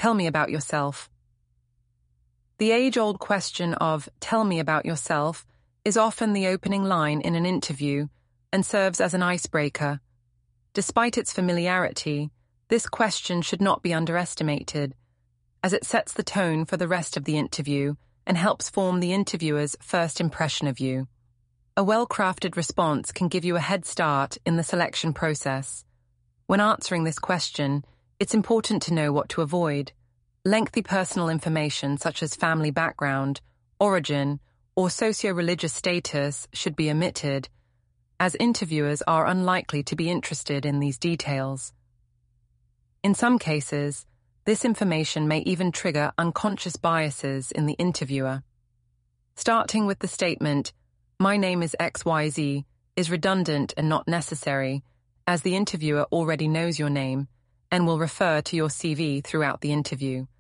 Tell me about yourself. The age-old question of "tell me about yourself" is often the opening line in an interview and serves as an icebreaker. Despite its familiarity, this question should not be underestimated, as it sets the tone for the rest of the interview and helps form the interviewer's first impression of you. A well-crafted response can give you a head start in the selection process. When answering this question, it's important to know what to avoid. Lengthy personal information such as family background, origin, or socio-religious status should be omitted, as interviewers are unlikely to be interested in these details. In some cases, this information may even trigger unconscious biases in the interviewer. Starting with the statement, "My name is XYZ," is redundant and not necessary, as the interviewer already knows your name and will refer to your CV throughout the interview.